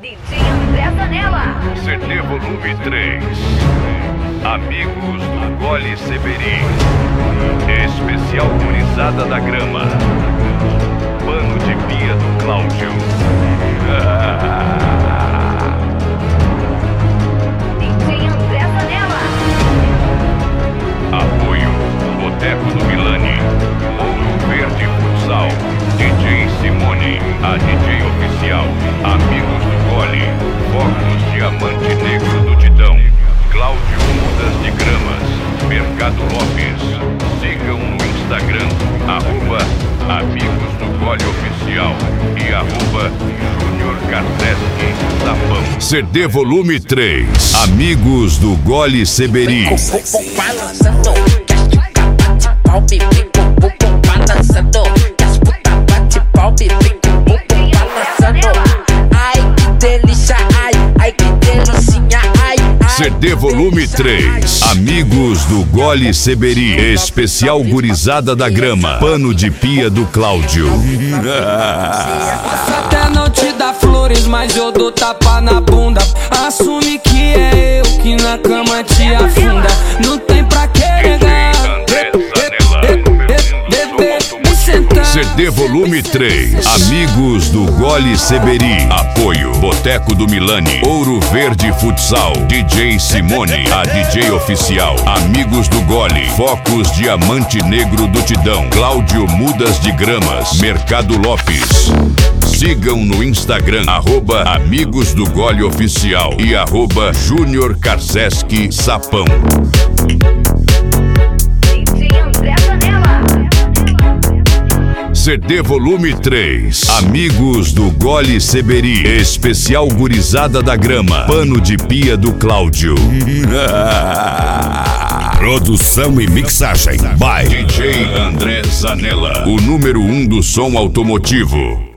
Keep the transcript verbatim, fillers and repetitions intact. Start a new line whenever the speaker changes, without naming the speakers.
D J André Zanella.
C D Volume três. Amigos do Gole Seberi. Especial Gurizada da Grama. Pano de Pia do Cláudio.
D J André Zanella.
Apoio Boteco do Milani. Ouro Verde Futsal. D J Simone, a D J oficial. Amigos do Gole. Focos Diamante Negro do Titão. Cláudio Mudas de Gramas. Mercado Lopes. Sigam no Instagram, arroba Amigos do Gole Oficial e arroba Júnior Carteski Sapão. C D Volume três. Amigos do Gole Seberi. C D Volume três. Amigos do Gole Seberi. Especial Gurizada da Grama. Pano de Pia do Cláudio.
Posso até não te dar flores, mas eu dou tapa na bunda. Assume que é eu que na cama te afunda. Não tem pra que negar.
C D Volume três. Amigos do Gole Seberi. Apoio Boteco do Milani. Ouro Verde Futsal. D J Simone, a D J oficial. Amigos do Gole. Focos Diamante Negro do Tidão. Cláudio Mudas de Gramas. Mercado Lopes. Sigam no Instagram, arroba Amigos do Gole Oficial e arroba Júnior Carteski Sapão.
D J André Zanella.
C D Volume três. Amigos do Gole Seberi. Especial Gurizada da Grama. Pano de Pia do Cláudio. Produção e mixagem by D J André Zanella, o número um do som automotivo.